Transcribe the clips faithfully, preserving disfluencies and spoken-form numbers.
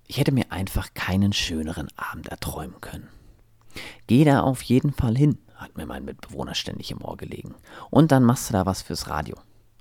Ich hätte mir einfach keinen schöneren Abend erträumen können. Geh da auf jeden Fall hin, hat mir mein Mitbewohner ständig im Ohr gelegen. Und dann machst du da was fürs Radio.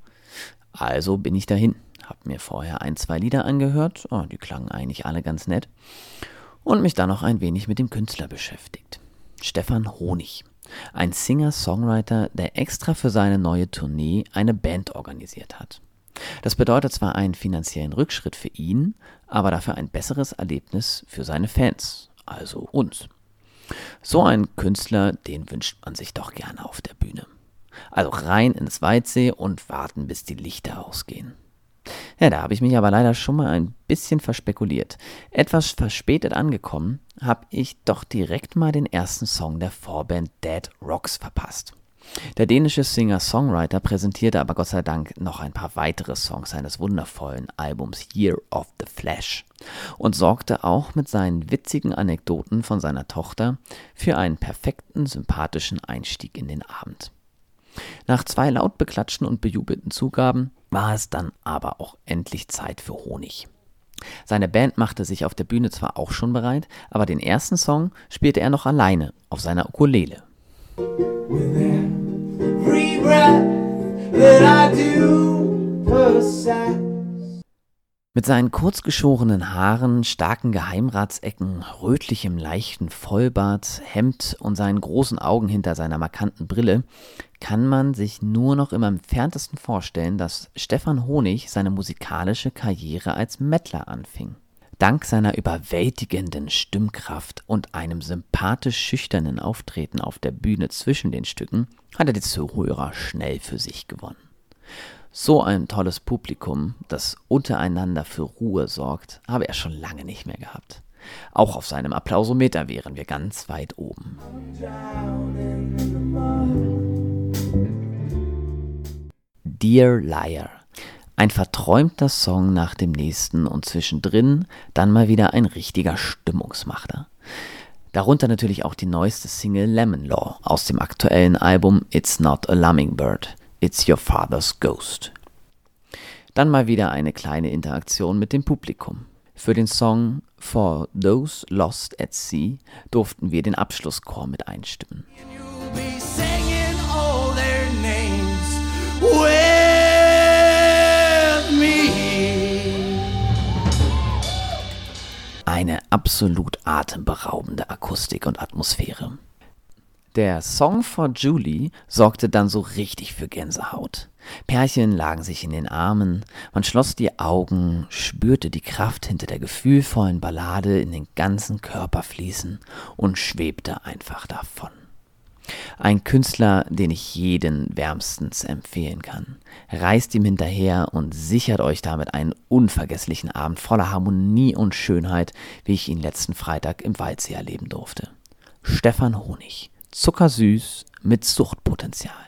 Also bin ich dahin, hab mir vorher ein, zwei Lieder angehört, oh, die klangen eigentlich alle ganz nett, und mich dann noch ein wenig mit dem Künstler beschäftigt. Stefan Honig, ein Singer-Songwriter, der extra für seine neue Tournee eine Band organisiert hat. Das bedeutet zwar einen finanziellen Rückschritt für ihn, aber dafür ein besseres Erlebnis für seine Fans, also uns. So einen Künstler, den wünscht man sich doch gerne auf der Bühne. Also rein ins Weitsee und warten, bis die Lichter ausgehen. Ja, da habe ich mich aber leider schon mal ein bisschen verspekuliert. Etwas verspätet angekommen, habe ich doch direkt mal den ersten Song der Vorband Dead Rocks verpasst. Der dänische Singer-Songwriter präsentierte aber Gott sei Dank noch ein paar weitere Songs seines wundervollen Albums Year of the Flash und sorgte auch mit seinen witzigen Anekdoten von seiner Tochter für einen perfekten, sympathischen Einstieg in den Abend. Nach zwei laut beklatschten und bejubelten Zugaben war es dann aber auch endlich Zeit für Honig. Seine Band machte sich auf der Bühne zwar auch schon bereit, aber den ersten Song spielte er noch alleine auf seiner Ukulele. With every breath that I do possess. Mit seinen kurzgeschorenen Haaren, starken Geheimratsecken, rötlichem leichten Vollbart, Hemd und seinen großen Augen hinter seiner markanten Brille kann man sich nur noch im entferntesten vorstellen, dass Stefan Honig seine musikalische Karriere als Mettler anfing. Dank seiner überwältigenden Stimmkraft und einem sympathisch schüchternen Auftreten auf der Bühne zwischen den Stücken hat er die Zuhörer schnell für sich gewonnen. So ein tolles Publikum, das untereinander für Ruhe sorgt, habe er schon lange nicht mehr gehabt. Auch auf seinem Applausometer wären wir ganz weit oben. Dear Liar. Ein verträumter Song nach dem nächsten und zwischendrin dann mal wieder ein richtiger Stimmungsmacher. Darunter natürlich auch die neueste Single Lemon Law aus dem aktuellen Album It's Not a Hummingbird, It's Your Father's Ghost. Dann mal wieder eine kleine Interaktion mit dem Publikum. Für den Song For Those Lost at Sea durften wir den Abschlusschor mit einstimmen. Eine absolut atemberaubende Akustik und Atmosphäre. Der Song for Julie sorgte dann so richtig für Gänsehaut. Pärchen lagen sich in den Armen, man schloss die Augen, spürte die Kraft hinter der gefühlvollen Ballade in den ganzen Körper fließen und schwebte einfach davon. Ein Künstler, den ich jeden wärmstens empfehlen kann. Reist ihm hinterher und sichert euch damit einen unvergesslichen Abend voller Harmonie und Schönheit, wie ich ihn letzten Freitag im Waldsee erleben durfte. Stefan Honig. Zuckersüß mit Suchtpotenzial.